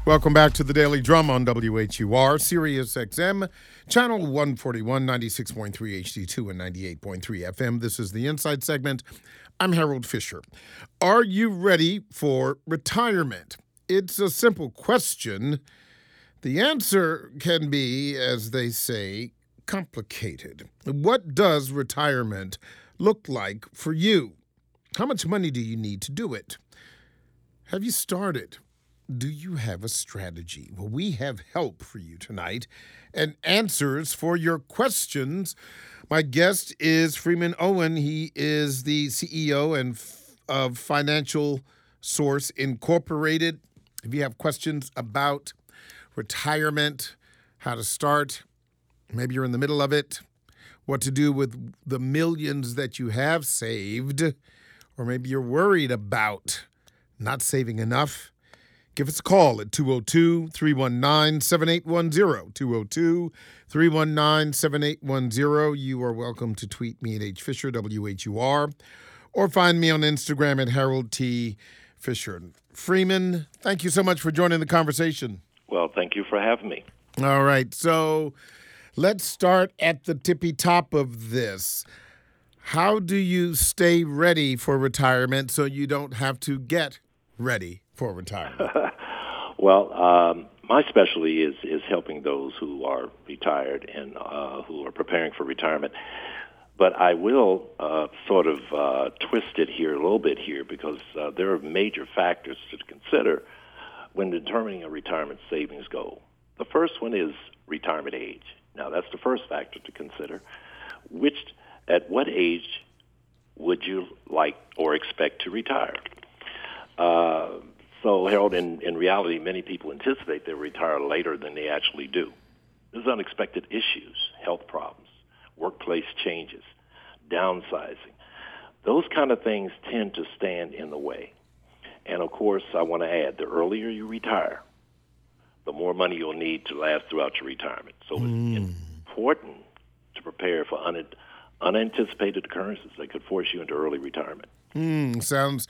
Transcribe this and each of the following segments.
Welcome back to the Daily Drum on WHUR, Sirius XM, channel 141, 96.3 HD2 and 98.3 FM. This is the Inside segment. I'm Harold Fisher. Are you ready for retirement? It's a simple question. The answer can be, as they say, complicated. What does retirement look like for you? How much money do you need to do it? Have you started? Do you have a strategy? Well, we have help for you tonight and answers for your questions. My guest is Freeman Owen. He is the CEO of Financial Source Incorporated. If you have questions about retirement, how to start, maybe you're in the middle of it, what to do with the millions that you have saved, or maybe you're worried about not saving enough, give us a call at 202-319-7810, 202-319-7810. You are welcome to tweet me at HFisher, WHUR, or find me on Instagram at Harold T. Fisher. Freeman, thank you so much for joining the conversation. Well, thank you for having me. All right, so let's start at the tippy top of this. How do you stay ready for retirement so you don't have to get ready for retirement? Well, my specialty is helping those who are retired and who are preparing for retirement. But I will sort of twist it here a little bit here because there are major factors to consider when determining a retirement savings goal. The first one is retirement age. Now, that's the first factor to consider. At what age would you like or expect to retire? So, Harold, in reality, many people anticipate they'll retire later than they actually do. There's unexpected issues, health problems, workplace changes, downsizing. Those kind of things tend to stand in the way. And, of course, I want to add, the earlier you retire, the more money you'll need to last throughout your retirement. So it's important to prepare for unanticipated occurrences that could force you into early retirement. Sounds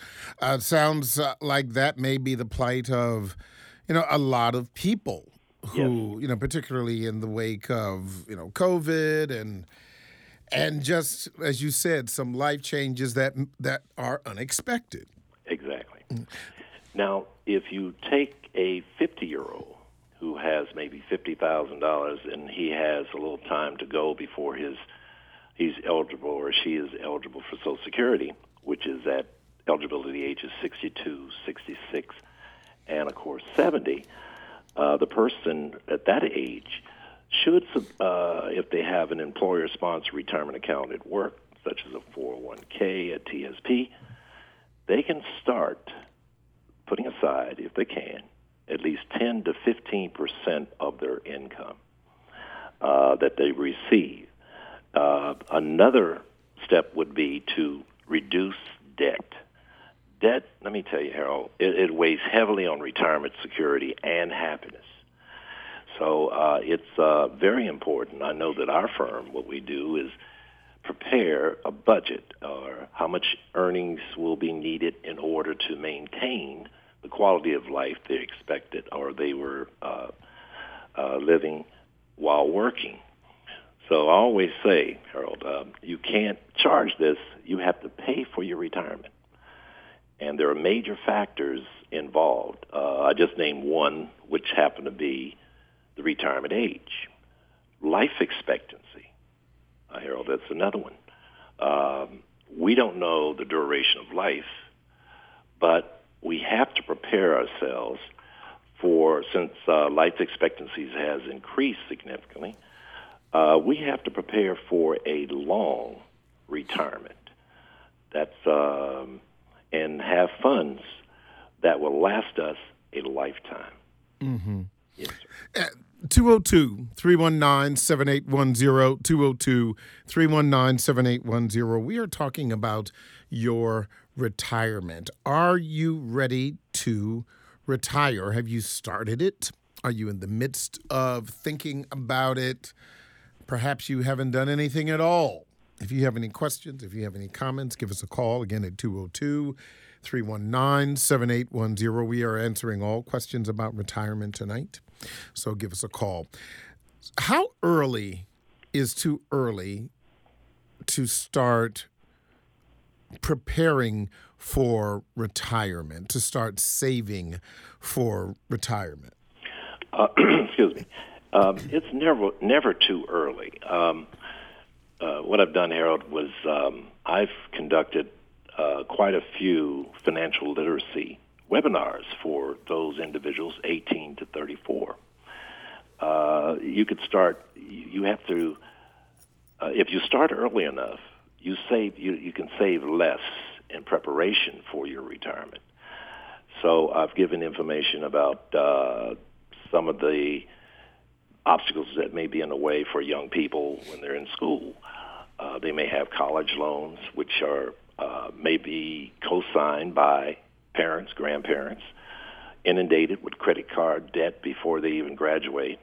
like that may be the plight of, a lot of people who, Yes. Particularly in the wake of, COVID and just, as you said, some life changes that are unexpected. Exactly. Now, if you take a 50-year-old who has maybe $50,000 and he has a little time to go before he's eligible or she is eligible for Social Security, which is at eligibility ages 62, 66, and, of course, 70, the person at that age should, if they have an employer-sponsored retirement account at work, such as a 401k, a TSP, they can start putting aside, if they can, at least 10 to 15% of their income that they receive. Another step would be to reduce debt. Debt, let me tell you, Harold, it weighs heavily on retirement security and happiness. So it's very important. I know that our firm, what we do is prepare a budget or how much earnings will be needed in order to maintain the quality of life they expected or they were living while working. So I always say, Harold, you can't charge this. You have to pay for your retirement. And there are major factors involved. I just named one, which happened to be the retirement age. Life expectancy, Harold, that's another one. We don't know the duration of life, but we have to prepare ourselves since life expectancies has increased significantly, we have to prepare for a long retirement. That's and have funds that will last us a lifetime. Mm-hmm. Yes, sir. 202-319-7810, 202-319-7810. We are talking about your retirement. Are you ready to retire? Have you started it? Are you in the midst of thinking about it? Perhaps you haven't done anything at all. If you have any questions, if you have any comments, give us a call again at 319-7810. We are answering all questions about retirement tonight, so give us a call. How early is too early to start preparing for retirement, to start saving for retirement? Excuse me. It's never too early. What I've done, Harold, was I've conducted quite a few financial literacy webinars for those individuals 18 to 34. You could start. You have to. If you start early enough, you can save less in preparation for your retirement. So I've given information about some of the obstacles that may be in the way for young people when they're in school. They may have college loans, which are may be co-signed by parents, grandparents, inundated with credit card debt before they even graduate.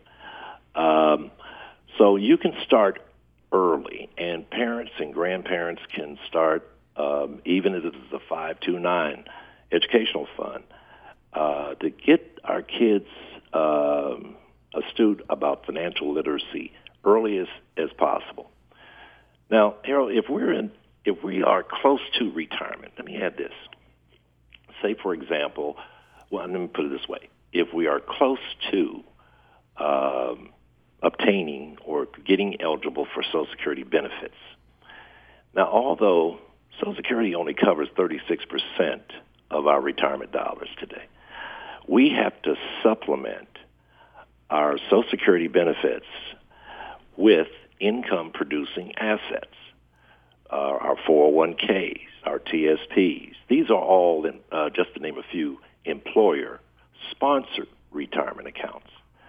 So you can start early, and parents and grandparents can start even if it's a 529 educational fund to get our kids astute about financial literacy early as possible. Now, Harold, if we are close to retirement, let me add this. Say, for example, well, let me put it this way: if we are close to obtaining or getting eligible for Social Security benefits. Now, although Social Security only covers 36% of our retirement dollars today, we have to supplement our Social Security benefits with income-producing assets, our 401ks, our TSPs. These are all, just to name a few, employer-sponsored retirement accounts.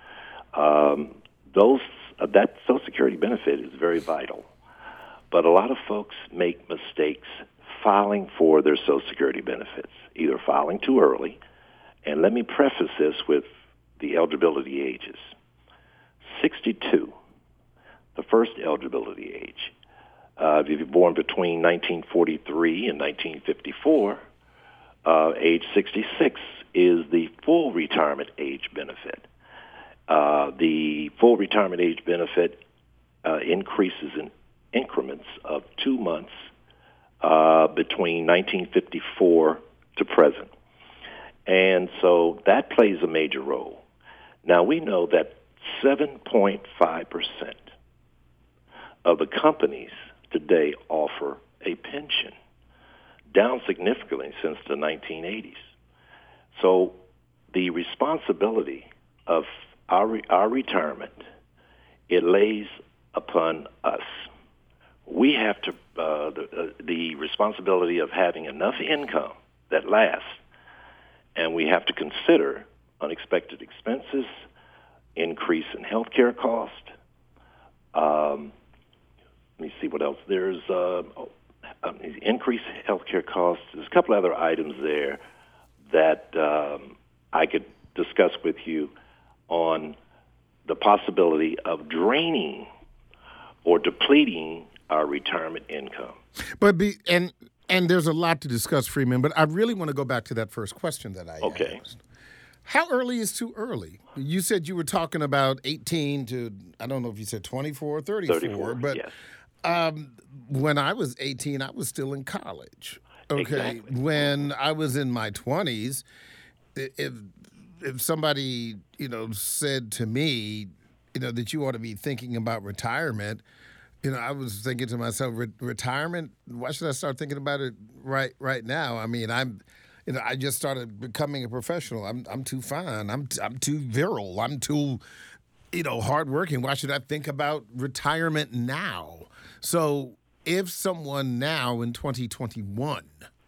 That Social Security benefit is very vital, but a lot of folks make mistakes filing for their Social Security benefits, either filing too early, and let me preface this with the eligibility ages. 62, the first eligibility age. If you're born between 1943 and 1954, age 66 is the full retirement age benefit. The full retirement age benefit increases in increments of 2 months between 1954 to present. And so that plays a major role. Now, we know that 7.5% of the companies today offer a pension, down significantly since the 1980s. So the responsibility of our retirement, it lays upon us. We have to the responsibility of having enough income that lasts, and we have to consider unexpected expenses, increase in healthcare cost. Let me see what else. There's increased healthcare costs. There's a couple other items there that I could discuss with you on the possibility of draining or depleting our retirement income. But and there's a lot to discuss, Freeman, but I really want to go back to that first question that I asked. How early is too early? You said you were talking about 18 to, I don't know if you said 24 or 34, but yes. When I was 18, I was still in college. Okay. Exactly. When I was in my 20s, if somebody, said to me, that you ought to be thinking about retirement, I was thinking to myself, retirement? Why should I start thinking about it right now? I mean, I just started becoming a professional. I'm too fine. I'm too virile. I'm too, hardworking. Why should I think about retirement now? So if someone now in 2021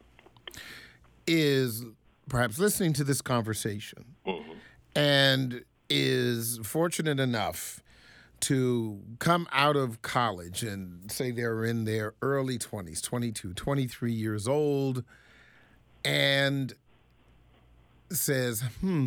is perhaps listening to this conversation and is fortunate enough to come out of college and say they're in their early 20s, 22, 23 years old, and says,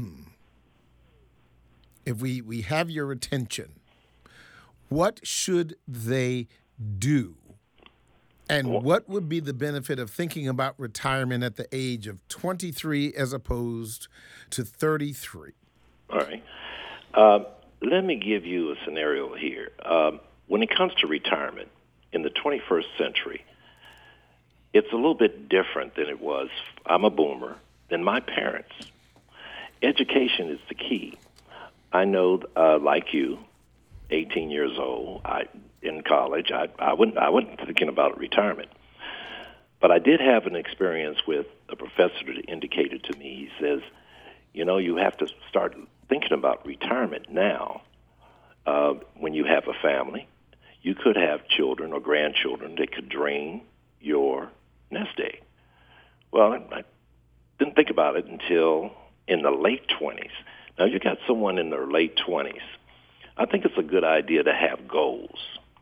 if we have your attention, what should they do And what would be the benefit of thinking about retirement at the age of 23 as opposed to 33? All right. Let me give you a scenario here. When it comes to retirement in the 21st century, it's a little bit different than it was. I'm a boomer, than my parents. Education is the key. I know, like you, 18 years old, in college, I wasn't thinking about retirement. But I did have an experience with a professor that indicated to me, he says, you have to start thinking about retirement now. When you have a family, you could have children or grandchildren that could drain your nest egg. Well, I didn't think about it until in the late 20s. Now, you got someone in their late 20s. I think it's a good idea to have goals.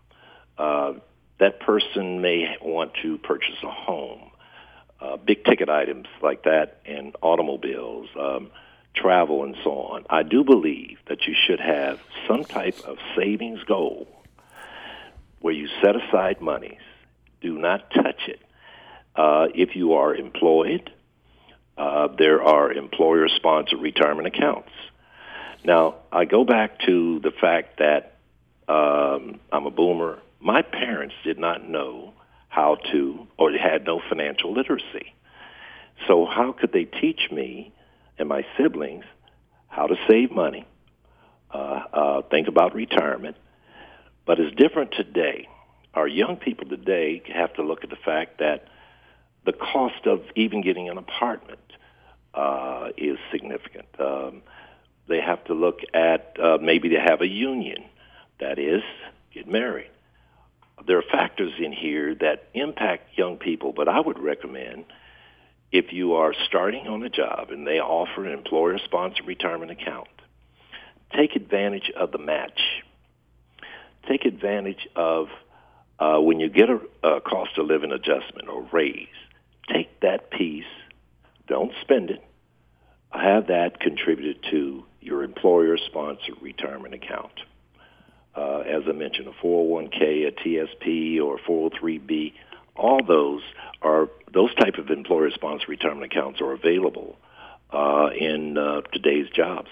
That person may want to purchase a home, big ticket items like that, and automobiles, travel, and so on. I do believe that you should have some type of savings goal where you set aside monies. Do not touch it. If you are employed, there are employer-sponsored retirement accounts. Now, I go back to the fact that I'm a boomer. My parents did not know how to, or they had no financial literacy. So how could they teach me and my siblings how to save money, think about retirement? But it's different today. Our young people today have to look at the fact that the cost of even getting an apartment is significant. They have to look at maybe they have a union, that is, get married. There are factors in here that impact young people, but I would recommend if you are starting on a job and they offer an employer-sponsored retirement account, take advantage of the match. Take advantage of when you get a cost of living adjustment or raise, take that piece, don't spend it, have that contributed to your employer-sponsored retirement account. As I mentioned, a 401k, a TSP, or 403b, all those type of employer-sponsored retirement accounts are available in today's jobs.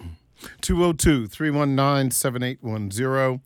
202-319-7810.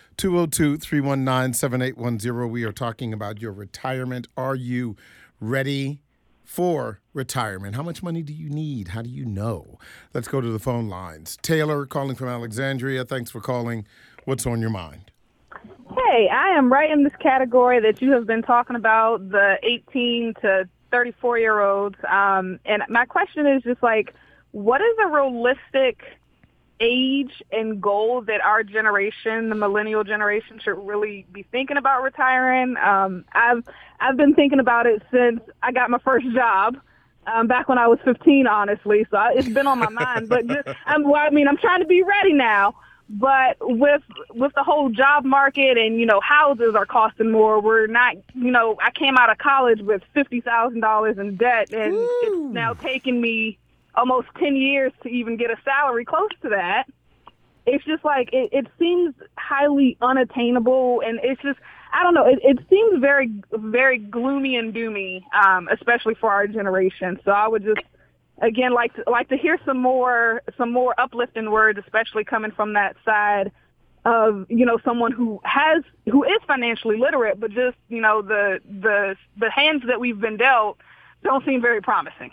202-319-7810. We are talking about your retirement. Are you ready for retirement? How much money do you need? How do you know? Let's go to the phone lines. Taylor calling from Alexandria. Thanks for calling. What's on your mind? Hey, I am right in this category that you have been talking about, the 18 to 34-year-olds. And my question is just like, what is a realistic age and goal that our generation, the millennial generation, should really be thinking about retiring? I've been thinking about it since I got my first job, back when I was 15, honestly. So it's been on my mind. But I'm trying to be ready now. But with the whole job market and, houses are costing more, we're not, I came out of college with $50,000 in debt, and it's now taken me almost 10 years to even get a salary close to that. It's just like, it seems highly unattainable, and it's just, I don't know, it seems very, very gloomy and doomy, especially for our generation. So I would just, again, like to hear some more uplifting words, especially coming from that side of, someone who is financially literate, but just, the hands that we've been dealt don't seem very promising.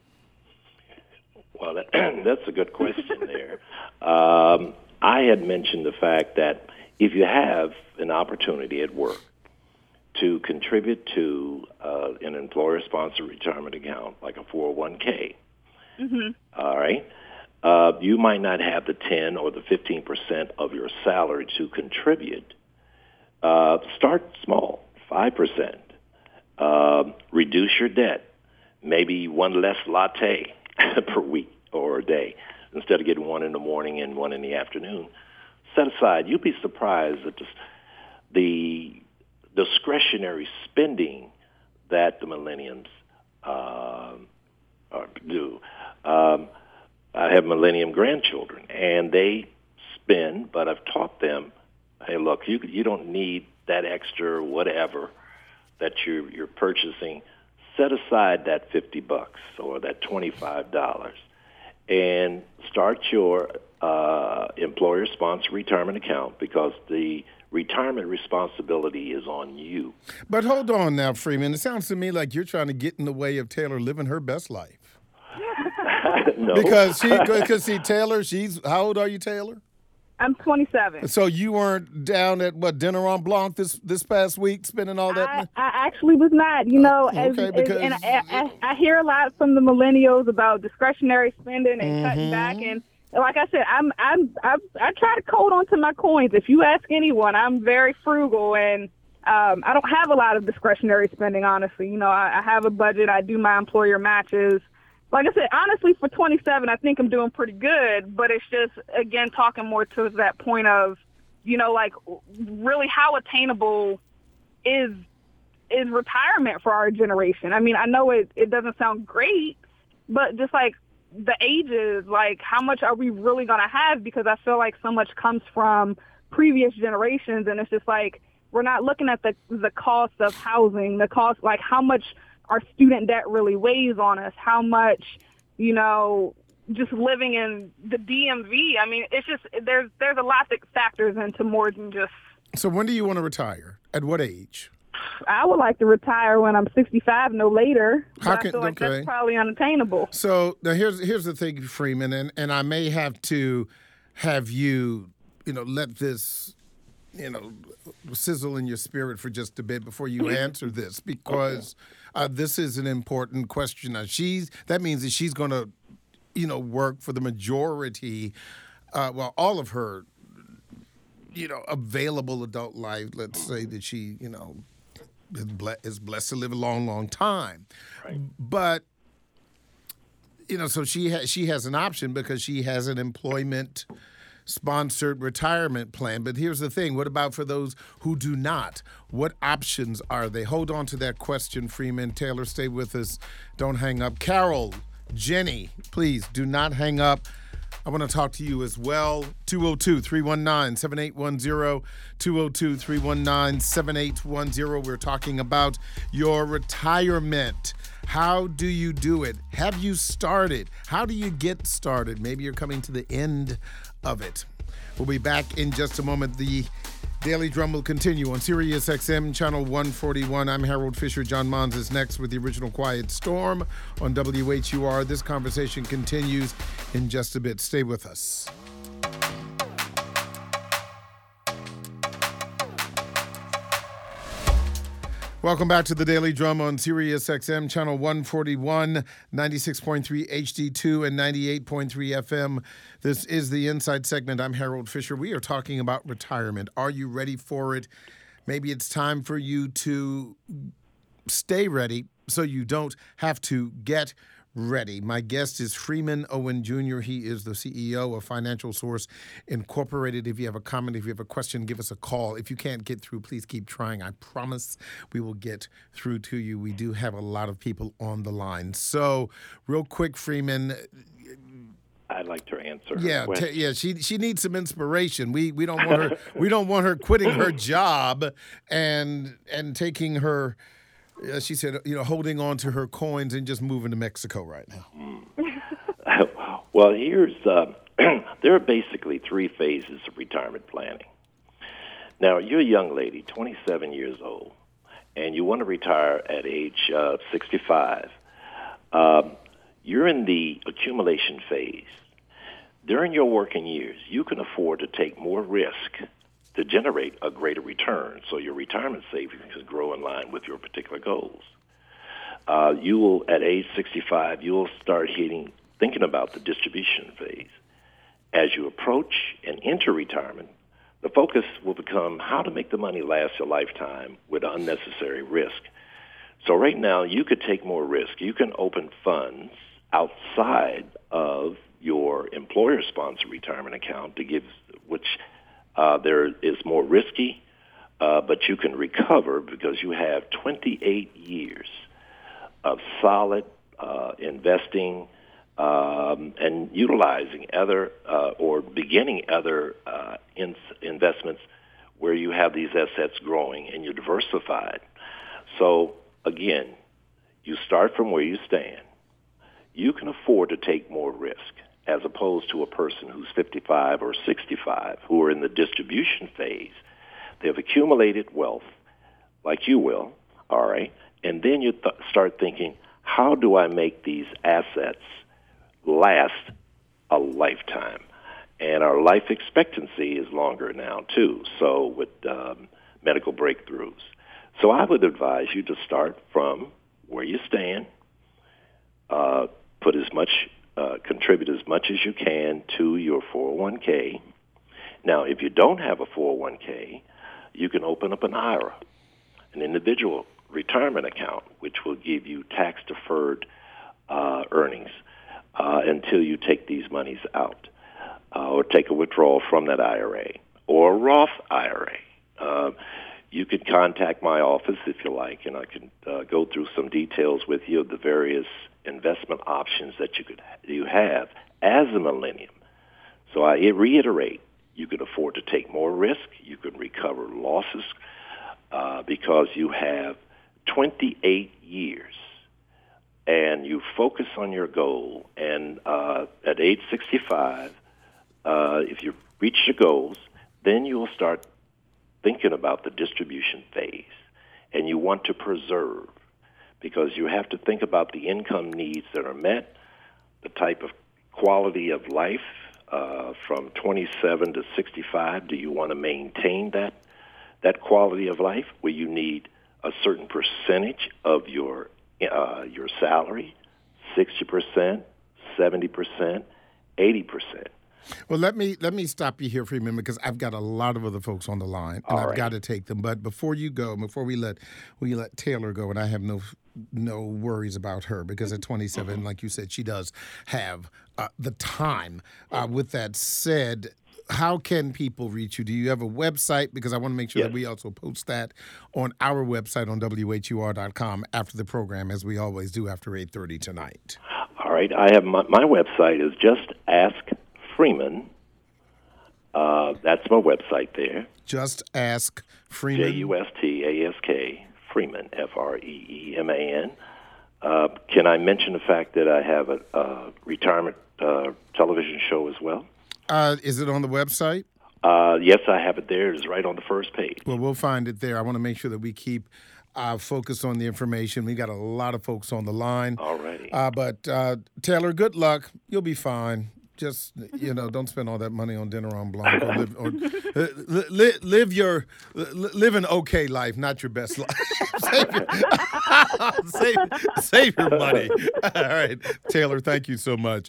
Well, that's a good question there. I had mentioned the fact that if you have an opportunity at work to contribute to an employer-sponsored retirement account, like a 401k, all right, you might not have the 10 or the 15% of your salary to contribute. Start small, 5%. Reduce your debt, maybe one less latte per week or a day, instead of getting one in the morning and one in the afternoon. Set aside. You'll be surprised at the discretionary spending that the millennials do. I have millennium grandchildren, and they spend, but I've taught them, hey, look, you don't need that extra whatever that you're purchasing, set aside that $50 or that $25 and start your employer-sponsored retirement account, because the retirement responsibility is on you. But hold on now, Freeman. It sounds to me like you're trying to get in the way of Taylor living her best life. No. Because see, Taylor, how old are you, Taylor? I'm 27. So you weren't down at dinner on Blanc this past week, spending all that money? I actually was not. You know, because I hear a lot from the millennials about discretionary spending and cutting back. And like I said, I try to hold on to my coins. If you ask anyone, I'm very frugal, and I don't have a lot of discretionary spending. Honestly, you know, I have a budget. I do my employer matches. Like I said, honestly, for 27, I think I'm doing pretty good, but it's just, again, talking more to that point of, you know, like, really how attainable is retirement for our generation? I mean, I know it doesn't sound great, but just like the ages, like, how much are we really going to have? Because I feel like so much comes from previous generations, and it's just like, we're not looking at the cost of housing, the cost, like how much our student debt really weighs on us, how much, you know, just living in the DMV. I mean, it's just, there's a lot that factors into more than just. So when do you want to retire? At what age? I would like to retire when I'm 65, no later. I feel like okay. That's probably unattainable. So now here's the thing, Freeman, and I may have to have you, you know, let this, you know, sizzle in your spirit for just a bit before you answer this, because this is an important question. Now, that means that she's going to, you know, work for the majority, all of her, you know, available adult life. Let's say that she, you know, is blessed to live a long, long time. Right. But, you know, so she has an option because she has an employment sponsored retirement plan. But here's the thing. What about for those who do not? What options are they? Hold on to that question, Freeman. Taylor, stay with us. Don't hang up. Carol, Jenny, please do not hang up. I want to talk to you as well. 202-319-7810. 202-319-7810. We're talking about your retirement. How do you do it? Have you started? How do you get started? Maybe you're coming to the end of it. We'll be back in just a moment. The Daily Drum will continue on Sirius XM Channel 141. I'm Harold Fisher. John Mons is next with the original Quiet Storm on WHUR. This conversation continues in just a bit. Stay with us. Welcome back to the Daily Drum on Sirius XM Channel 141, 96.3 HD2 and 98.3 FM. This is the Inside segment. I'm Harold Fisher. We are talking about retirement. Are you ready for it? Maybe it's time for you to stay ready so you don't have to get ready. My guest is Freeman Owen Jr. He is the CEO of Financial Source Incorporated. If you have a comment, if you have a question, give us a call. If you can't get through, please keep trying. I promise we will get through to you. We do have a lot of people on the line. So real quick, Freeman. I'd like to answer. Yeah, she needs some inspiration. We don't want her quitting her job and taking her. She said, you know, holding on to her coins and just moving to Mexico right now. Well, there are basically three phases of retirement planning. Now, you're a young lady, 27 years old, and you want to retire at age 65. You're in the accumulation phase. During your working years, you can afford to take more risk to generate a greater return, so your retirement savings can grow in line with your particular goals. You will, at age 65, you will start thinking about the distribution phase. As you approach and enter retirement, the focus will become how to make the money last a lifetime with unnecessary risk. So right now, you could take more risk. You can open funds outside of your employer-sponsored retirement account which there is more risky, but you can recover because you have 28 years of solid investing and utilizing other or beginning other investments where you have these assets growing and you're diversified. So, again, you start from where you stand. You can afford to take more risk as opposed to a person who's 55 or 65 who are in the distribution phase. They have accumulated wealth, like you will, all right? And then you start thinking, how do I make these assets last a lifetime? And our life expectancy is longer now, too, so with medical breakthroughs. So I would advise you to start from where you stand, contribute as much as you can to your 401k. Now, if you don't have a 401k, you can open up an IRA, an individual retirement account, which will give you tax-deferred earnings until you take these monies out or take a withdrawal from that IRA or a Roth IRA. You could contact my office if you like, and I can go through some details with you of the various investment options that you have as a millennium. So I reiterate, you can afford to take more risk. You can recover losses because you have 28 years, and you focus on your goal. And at age 65, if you reach your goals, then you will start thinking about the distribution phase, and you want to preserve because you have to think about the income needs that are met, the type of quality of life from 27 to 65. Do you want to maintain that quality of life where you need a certain percentage of your salary, 60%, 70%, 80%? Well, let me stop you here, Freeman, because I've got a lot of other folks on the line, and I've got to take them. But before you go, before we let Taylor go, and I have no worries about her because at 27, like you said, she does have the time. With that said, how can people reach you? Do you have a website? Because I want to make sure that we also post that on our website on WHUR.com after the program, as we always do after 8:30 tonight. All right. I have my website is Just Ask Freeman. That's my website there. Just Ask Freeman. JUSTASK Freeman, FREEMAN. Can I mention the fact that I have a retirement television show as well? Is it on the website? Yes, I have it there. It's right on the first page. Well, we'll find it there. I want to make sure that we keep focus on the information. We got a lot of folks on the line. All righty. But Taylor, good luck. You'll be fine. Just, don't spend all that money on dinner on Blanco. Live an okay life, not your best life. save your money. All right. Taylor, thank you so much.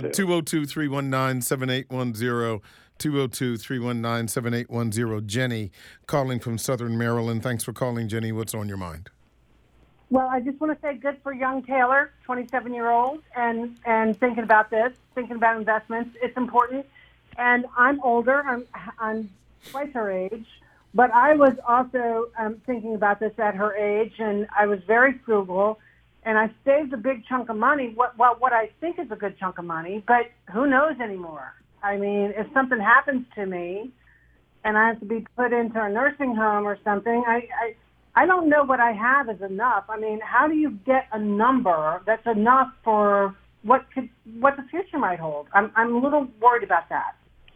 202-319-7810. 202-319-7810. Jenny calling from Southern Maryland. Thanks for calling, Jenny. What's on your mind? Well, I just want to say good for young Taylor, 27-year-old, and thinking about this, thinking about investments. It's important. And I'm older. I'm twice her age. But I was also thinking about this at her age, and I was very frugal. And I saved a big chunk of money, what I think is a good chunk of money, but who knows anymore? I mean, if something happens to me and I have to be put into a nursing home or something, I don't know what I have is enough. I mean, how do you get a number that's enough for what the future might hold? I'm a little worried about that.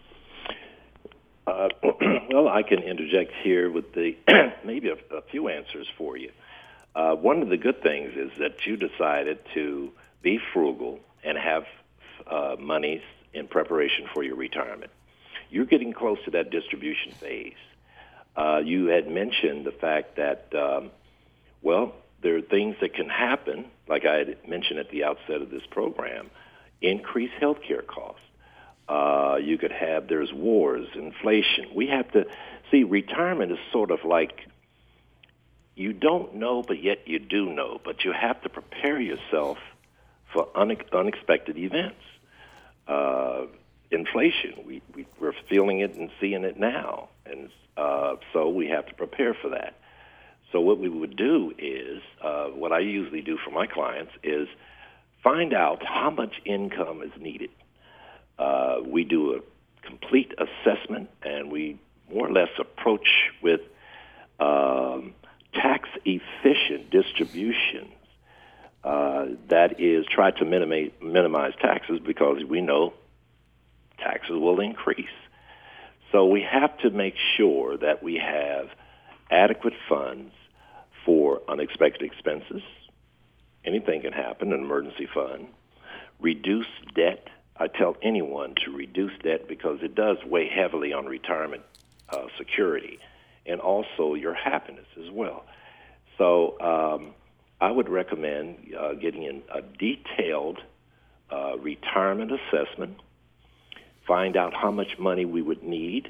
Well, I can interject here with maybe a few answers for you. One of the good things is that you decided to be frugal and have monies in preparation for your retirement. You're getting close to that distribution phase. You had mentioned the fact that, there are things that can happen, like I had mentioned at the outset of this program, increased health care costs. You could have, there's wars, inflation. We have to, see, retirement is sort of like, you don't know, but yet you do know, but you have to prepare yourself for unexpected events. Inflation, we're feeling it and seeing it now, and so we have to prepare for that. So what we would do is, what I usually do for my clients is find out how much income is needed. We do a complete assessment, and we more or less approach with tax-efficient contributions. That is, try to minimize taxes, because we know taxes will increase. So we have to make sure that we have adequate funds for unexpected expenses. Anything can happen, an emergency fund. Reduce debt. I tell anyone to reduce debt because it does weigh heavily on retirement security and also your happiness as well. So I would recommend getting in a detailed retirement assessment, find out how much money we would need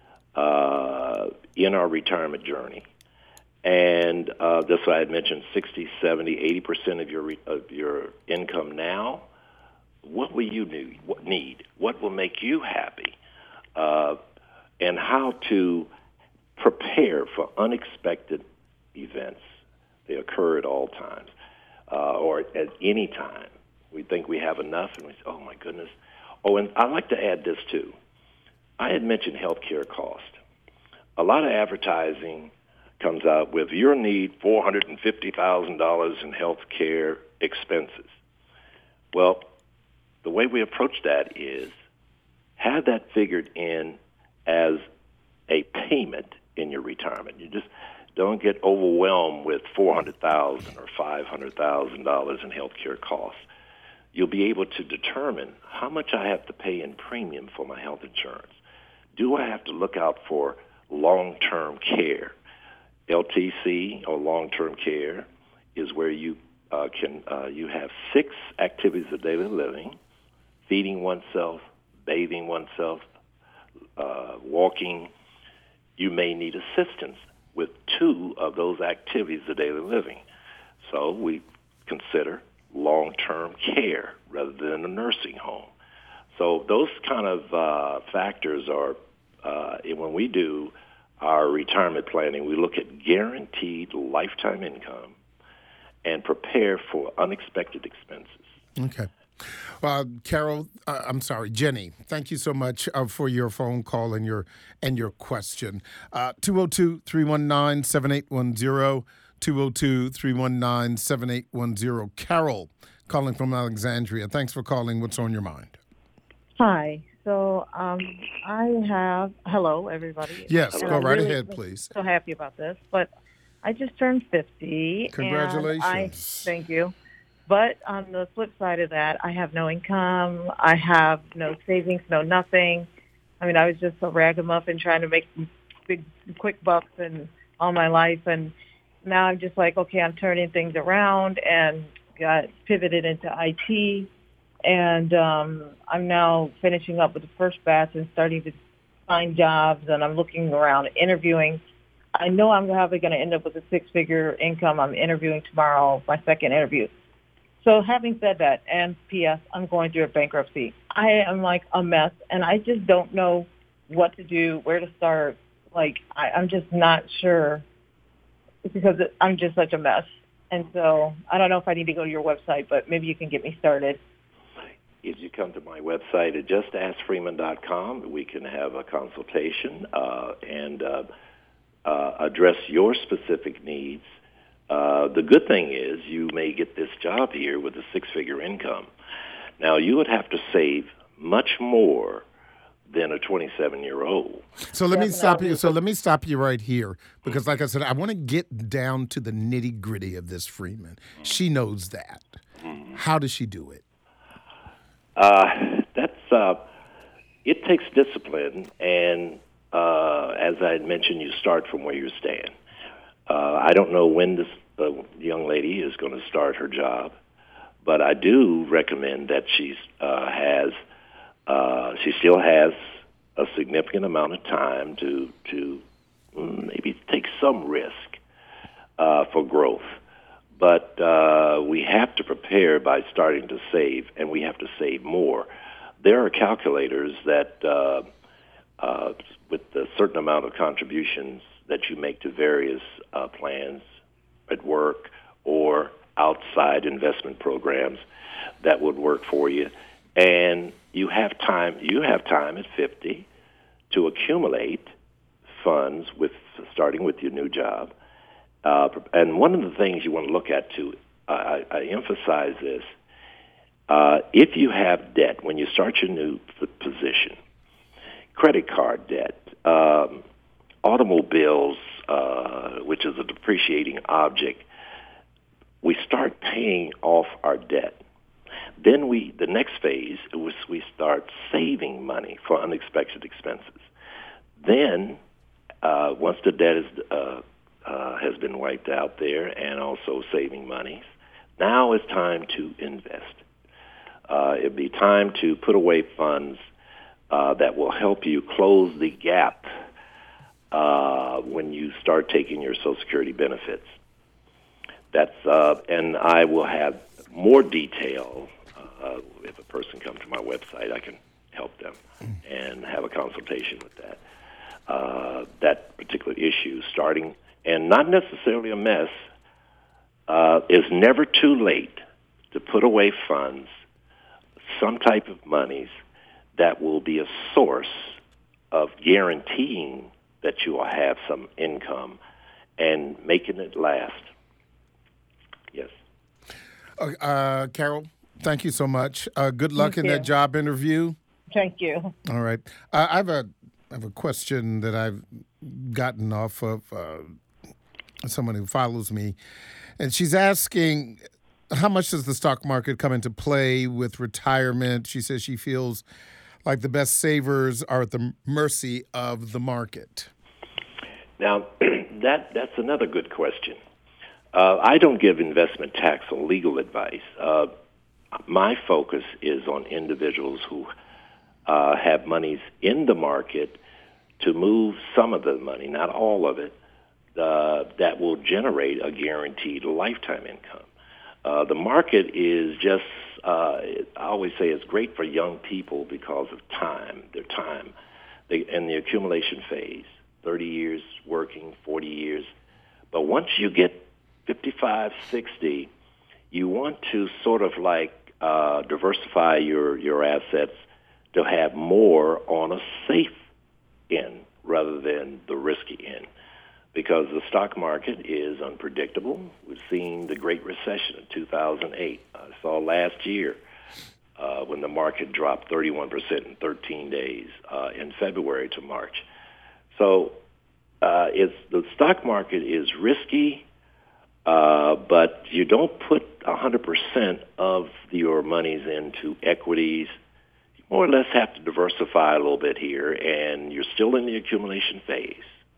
in our retirement journey. And that's why I had mentioned 60, 70, 80% of your income now. What will you need? What will make you happy? And how to prepare for unexpected events. They occur at all times or at any time. We think we have enough, and we say, oh, my goodness. Oh, and I'd like to add this, too. I had mentioned health care cost. A lot of advertising comes out with, you'll need $450,000 in health care expenses. Well, the way we approach that is have that figured in as a payment in your retirement. You just don't get overwhelmed with $400,000 or $500,000 in health care costs. You'll be able to determine how much I have to pay in premium for my health insurance. Do I have to look out for long-term care? LTC, or long-term care, is where you you have 6 activities of daily living: feeding oneself, bathing oneself, walking. You may need assistance with 2 of those activities of daily living. So we consider long-term care rather than a nursing home. So those kind of factors are, when we do our retirement planning, we look at guaranteed lifetime income and prepare for unexpected expenses. Okay. Jenny, thank you so much for your phone call and your question. 202-319-7810, 202-319-7810. Carol, calling from Alexandria. Thanks for calling. What's on your mind? Hi. So hello, everybody. Yes, and go right really ahead, please. So happy about this, but I just turned 50. Congratulations. Thank you. But on the flip side of that, I have no income. I have no savings, no nothing. I mean, I was just a ragamuffin trying to make big, quick bucks and all my life. And now I'm just like, okay, I'm turning things around and got pivoted into IT. And I'm now finishing up with the first batch and starting to find jobs. And I'm looking around, interviewing. I know I'm probably going to end up with a 6-figure income. I'm interviewing tomorrow, my second interview. So having said that, and P.S., I'm going through a bankruptcy. I am like a mess, and I just don't know what to do, where to start. Like, I'm just not sure because I'm just such a mess. And so I don't know if I need to go to your website, but maybe you can get me started. If you come to my website at justaskfreeman.com, we can have a consultation and address your specific needs. The good thing is you may get this job here with a 6-figure income. Now, you would have to save much more than a 27-year-old. So let me stop you. So let me stop you right here because, like I said, I want to get down to the nitty-gritty of this Freeman. She knows that. How does she do it? It takes discipline, and as I had mentioned, you start from where you stand. I don't know when this young lady is going to start her job, but I do recommend that she still has a significant amount of time to maybe take some risk for growth. But we have to prepare by starting to save, and we have to save more. There are calculators that with a certain amount of contributions that you make to various plans at work or outside investment programs that would work for you. And you have time at 50 to accumulate funds starting with your new job And one of the things you want to look at, too, I emphasize this, if you have debt, when you start your new position, credit card debt, automobiles, which is a depreciating object, we start paying off our debt. Then the next phase was we start saving money for unexpected expenses. Then, once the debt is has been wiped out there, and also saving money, now it's time to invest. It'd be time to put away funds that will help you close the gap when you start taking your Social Security benefits. That's and I will have more detail if a person comes to my website. I can help them and have a consultation with that particular issue. Starting and not necessarily a mess. It's never too late to put away funds, some type of monies that will be a source of guaranteeing that you will have some income and making it last. Yes. Carol, thank you so much. Good luck in that job interview. Thank you. All right. I have a question that I've gotten off of someone who follows me, and she's asking, how much does the stock market come into play with retirement? She says she feels like the best savers are at the mercy of the market. Now, that's another good question. I don't give investment tax or legal advice. My focus is on individuals who have monies in the market to move some of the money, not all of it, that will generate a guaranteed lifetime income. The market is just, I always say it's great for young people because of their time, in the accumulation phase, 30 years working, 40 years. But once you get 55, 60, you want to sort of like diversify your assets to have more on a safe end rather than the risky end, because the stock market is unpredictable. We've seen the Great Recession in 2008. I saw last year when the market dropped 31% in 13 days in February to March. So the stock market is risky, but you don't put 100% of your monies into equities. You more or less have to diversify a little bit here, and you're still in the accumulation phase.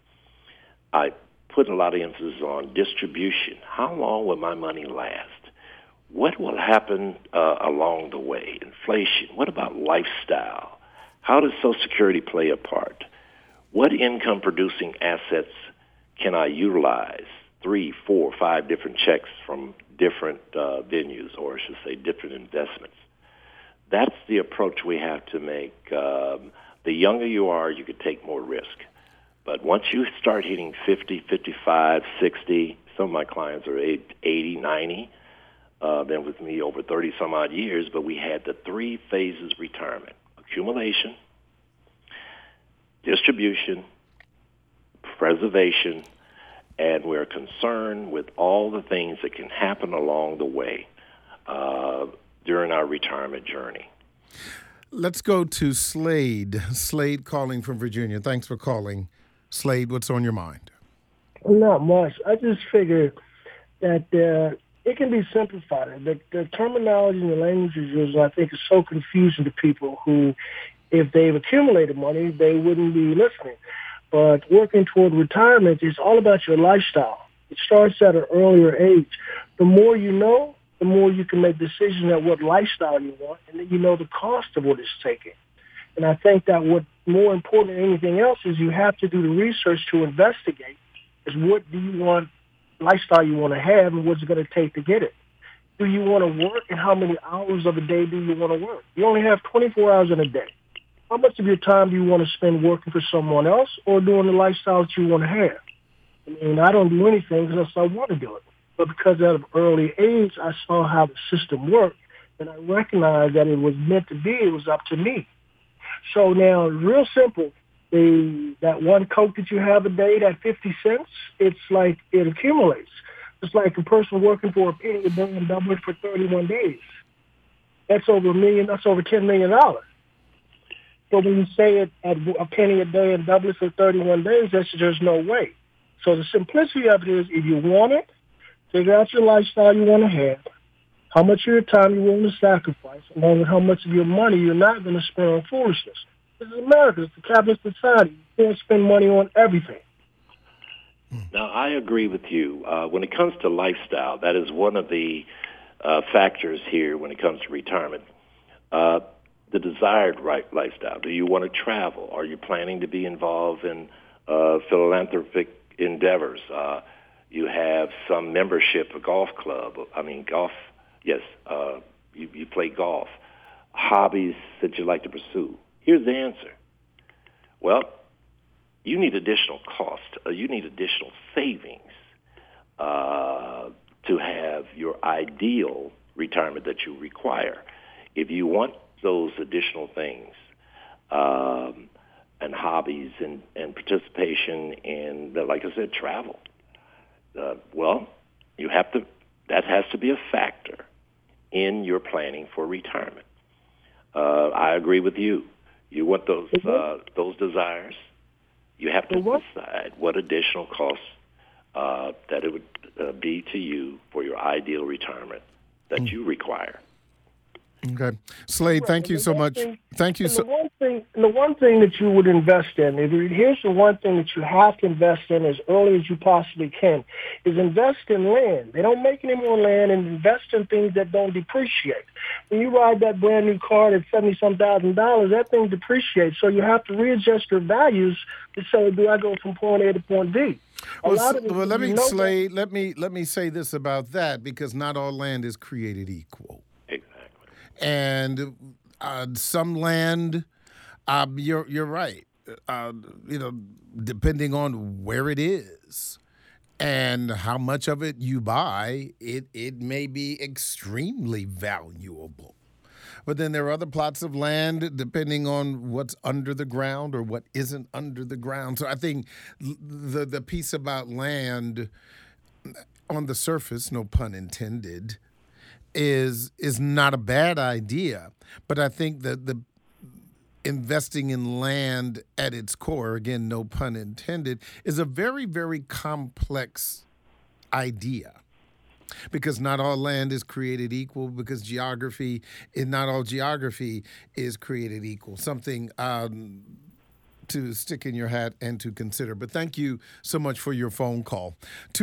I put a lot of emphasis on distribution. How long will my money last? What will happen along the way? Inflation. What about lifestyle? How does Social Security play a part? What income-producing assets can I utilize? 3, 4, 5 different checks from different venues, or I should say different investments. That's the approach we have to make. The younger you are, you could take more risk. But once you start hitting 50, 55, 60, some of my clients are 80, 90, been with me over 30-some-odd years, but we had the 3 phases retirement: accumulation, distribution, preservation, and we're concerned with all the things that can happen along the way during our retirement journey. Let's go to Slade. Slade calling from Virginia. Thanks for calling. Slade, what's on your mind? Not much. I just figured that it can be simplified. The terminology and the language used, I think, is so confusing to people who, if they've accumulated money, they wouldn't be listening. But working toward retirement is all about your lifestyle. It starts at an earlier age. The more you know, the more you can make decisions at what lifestyle you want, and then you know the cost of what it's taking. And I think that what more important than anything else is you have to do the research to investigate is what do you want, lifestyle you want to have, and what's it going to take to get it. Do you want to work, and how many hours of a day do you want to work? You only have 24 hours in a day. How much of your time do you want to spend working for someone else or doing the lifestyle that you want to have? I mean, I don't do anything unless I want to do it. But because at an early age, I saw how the system worked, and I recognized that it was meant to be. It was up to me. So now, real simple, that one Coke that you have a day, that 50 cents, it's like it accumulates. It's like a person working for a penny a day and double it for 31 days. That's over $1 million. That's over $10 million. So when you say it at a penny a day and double it for 31 days, there's no way. So the simplicity of it is, if you want it, figure out your lifestyle you want to have, how much of your time you're willing to sacrifice, along with how much of your money you're not going to spend on foolishness. This is America. It's a capitalist society. You can't spend money on everything. Now, I agree with you. When it comes to lifestyle, that is one of the factors here when it comes to retirement. The desired lifestyle. Do you want to travel? Are you planning to be involved in philanthropic endeavors? You have some membership, a golf club. Golf, yes, you play golf. Hobbies that you like to pursue. Here's the answer. Well, you need additional cost. You need additional savings to have your ideal retirement that you require. If you want those additional things and hobbies and participation in, like I said, travel, you have to. That has to be a factor in your planning for retirement. I agree with you. You want those desires. You have to decide what additional costs that it would be to you for your ideal retirement that you require. Okay. Slade, thank you so much. Thank you. The one thing that you would invest in, here's the one thing that you have to invest in as early as you possibly can, is invest in land. They don't make any more land, and invest in things that don't depreciate. When you ride that brand new car at $70-some thousand, that thing depreciates. So you have to readjust your values to say, do I go from point A to point B? Let me say this about that, because not all land is created equal. And some land, you're right. Depending on where it is and how much of it you buy, it may be extremely valuable. But then there are other plots of land, depending on what's under the ground or what isn't under the ground. So I think the piece about land on the surface, no pun intended, is not a bad idea, but I think that the investing in land at its core, again, no pun intended, is a very, very complex idea, because not all land is created equal, because not all geography is created equal. Something to stick in your hat and to consider. But thank you so much for your phone call.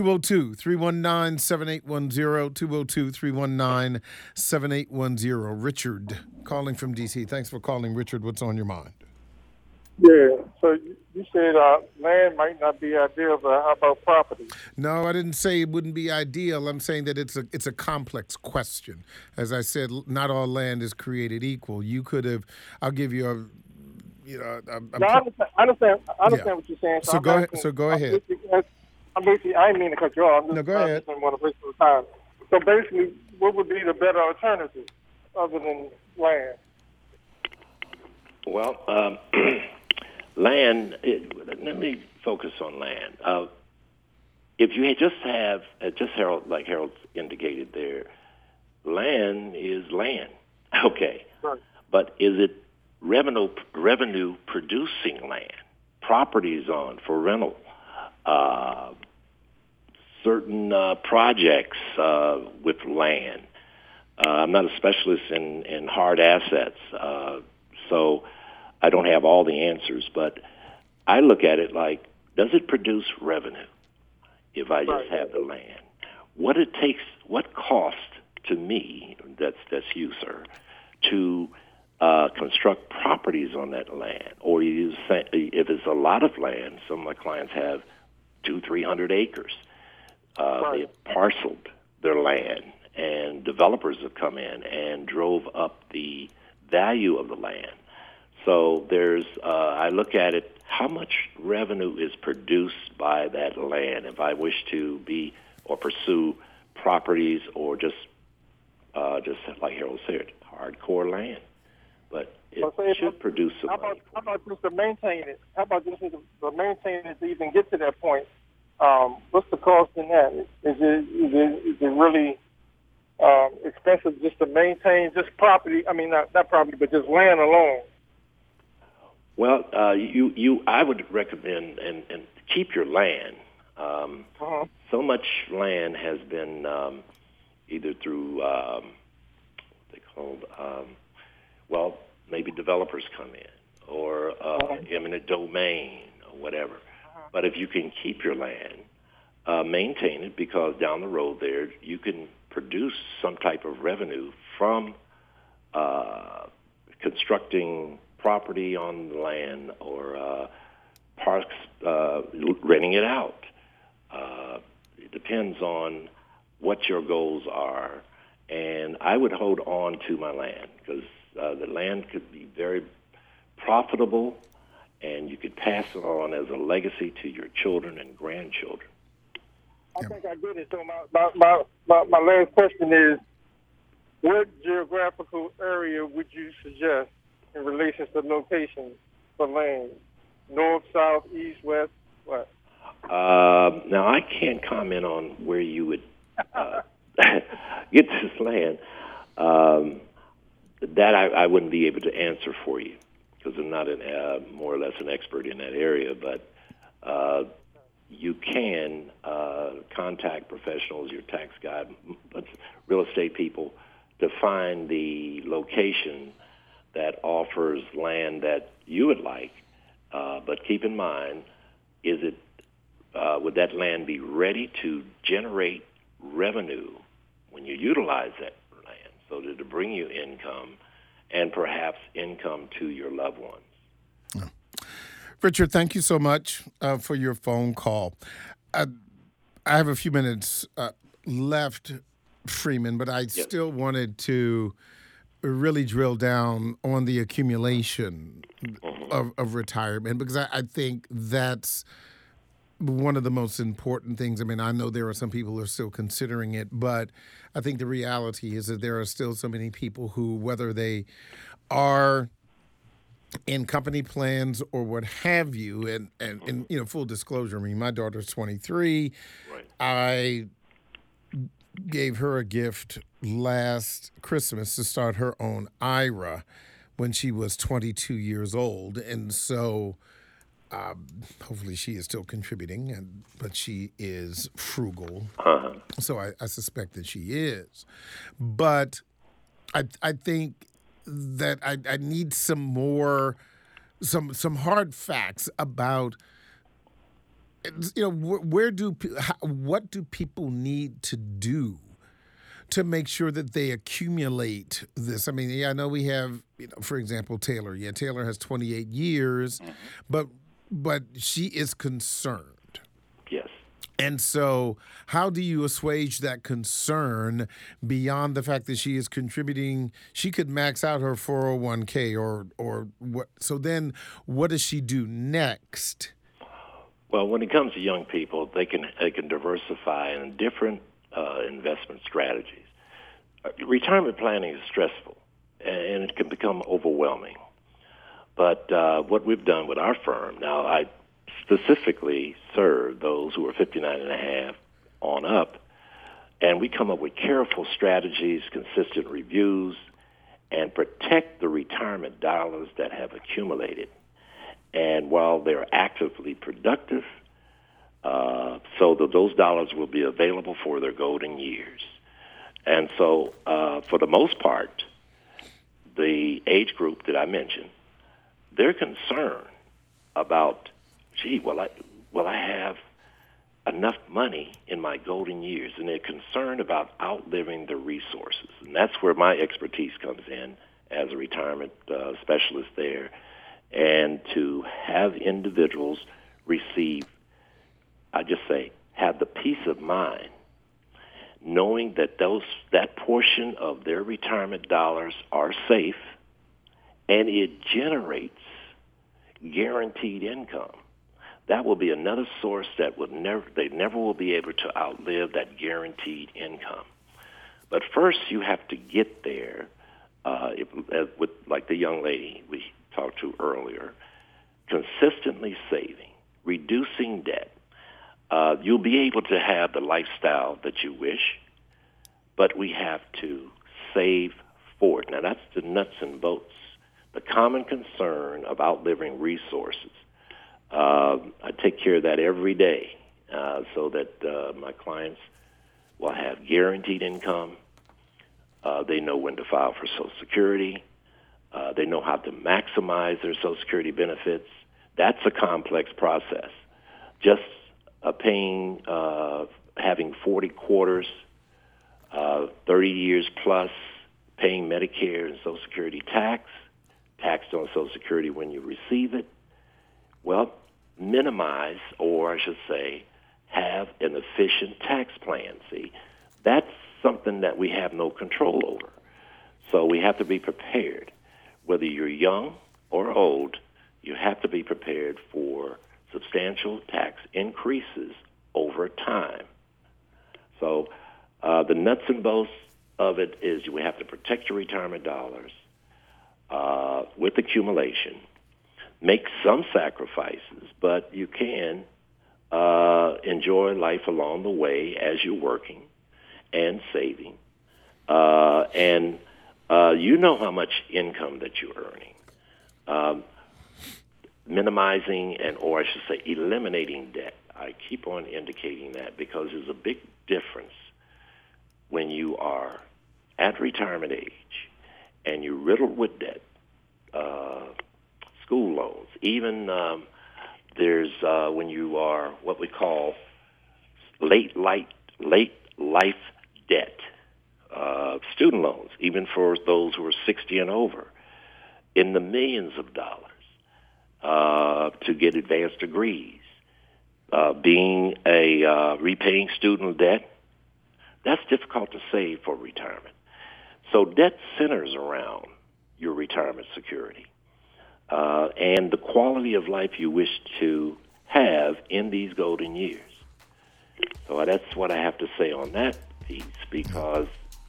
202-319-7810, 202-319-7810. Richard calling from D.C. Thanks for calling, Richard. What's on your mind? Yeah, so you said land might not be ideal, but how about property? No, I didn't say it wouldn't be ideal. I'm saying that it's a complex question. As I said, not all land is created equal. You could have, I'll give you a, I understand what you're saying. So go ahead. I didn't mean to cut you off. No, go ahead. I just didn't want to waste your time. So basically, what would be the better alternative other than land? Well, land. Let me focus on land. If you just have, Harold, like Harold indicated there, land is land. Okay, right. But is it revenue producing land, properties on for rental, certain projects with land? I'm not a specialist in hard assets, so I don't have all the answers, but I look at it like, does it produce revenue if I just have the land? What it takes, what cost to me, that's you, sir, to construct properties on that land, or if it's a lot of land, some of my clients have 200-300 acres. They have parceled their land, and developers have come in and drove up the value of the land. So I look at it, how much revenue is produced by that land if I wish to be or pursue properties or just like Harold said, hardcore land. but it should produce some money. How about just to maintain it? How about just to maintain it to even get to that point? What's the cost in that? Is it really expensive just to maintain just property? I mean, not property, but just land alone. Well, I would recommend and keep your land. So much land has been either through what they called maybe developers come in or eminent domain or whatever. But if you can keep your land, maintain it, because down the road there you can produce some type of revenue from constructing property on the land or parks, renting it out. It depends on what your goals are, and I would hold on to my land because the land could be very profitable, and you could pass it on as a legacy to your children and grandchildren. I think I get it. So my last question is, what geographical area would you suggest in relation to locations for land? North, south, east, west, what? Now, I can't comment on where you would get this land. That I wouldn't be able to answer for you because I'm not more or less an expert in that area. But you can contact professionals, your tax guy, real estate people, to find the location that offers land that you would like. But keep in mind, would that land be ready to generate revenue when you utilize that land, so that to bring you income and perhaps income to your loved ones? Yeah. Richard, thank you so much for your phone call. I have a few minutes left, Freeman, but I still wanted to really drill down on the accumulation of retirement, because I think that's one of the most important things. I mean, I know there are some people who are still considering it, but I think the reality is that there are still so many people who, whether they are in company plans or what have you, and you know, full disclosure, I mean, my daughter's 23. Right. I gave her a gift last Christmas to start her own IRA when she was 22 years old, and so hopefully she is still contributing, but she is frugal, so I suspect that she is. But I think that I need some more, some hard facts about, you know, what do people need to do to make sure that they accumulate this? I mean, yeah, I know we have, you know, for example, Taylor. Yeah, Taylor has 28 years, but she is concerned. Yes. And so how do you assuage that concern beyond the fact that she is contributing? She could max out her 401k or what? So then what does she do next? Well, when it comes to young people, they can diversify in different investment strategies. Retirement planning is stressful, and it can become overwhelming. But what we've done with our firm, now I specifically serve those who are 59 and a half on up, and we come up with careful strategies, consistent reviews, and protect the retirement dollars that have accumulated. And while they're actively productive, so that those dollars will be available for their golden years. And so, for the most part, the age group that I mentioned, they're concerned about, will I have enough money in my golden years? And they're concerned about outliving the resources. And that's where my expertise comes in as a retirement specialist there, and to have individuals receive, I just say, have the peace of mind knowing that that portion of their retirement dollars are safe, and it generates guaranteed income. That will be another source that they never will be able to outlive that guaranteed income. But first, you have to get there with like the young lady we talked to earlier, consistently saving, reducing debt, you'll be able to have the lifestyle that you wish, but we have to save for it. Now, that's the nuts and bolts, the common concern of outliving resources. I take care of that every day so that my clients will have guaranteed income. They know when to file for Social Security. They know how to maximize their Social Security benefits. That's a complex process. Just paying, having 40 quarters, 30 years plus, paying Medicare and Social Security taxed on Social Security when you receive it. Well, minimize, or I should say, have an efficient tax plan. See, that's something that we have no control over. So we have to be prepared. Whether you're young or old, you have to be prepared for substantial tax increases over time. So the nuts and bolts of it is we have to protect your retirement dollars with accumulation, make some sacrifices, but you can enjoy life along the way as you're working and saving. And you know how much income that you're earning. Minimizing or I should say eliminating debt. I keep on indicating that because there's a big difference when you are at retirement age and you're riddled with debt, school loans, even there's when you are what we call late life debt, student loans, even for those who are 60 and over, in the millions of dollars to get advanced degrees. Being a repaying student debt, that's difficult to save for retirement. So debt centers around your retirement security and the quality of life you wish to have in these golden years. So that's what I have to say on that piece, because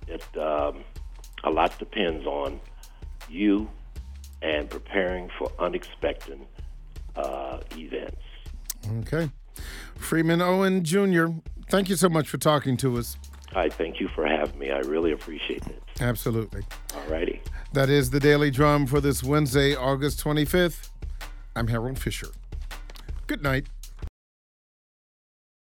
a lot depends on you and preparing for unexpected events. Okay. Freeman Owen Jr., thank you so much for talking to us. I thank you for having me. I really appreciate it. Absolutely. All righty. That is the Daily Drum for this Wednesday, August 25th. I'm Harold Fisher. Good night.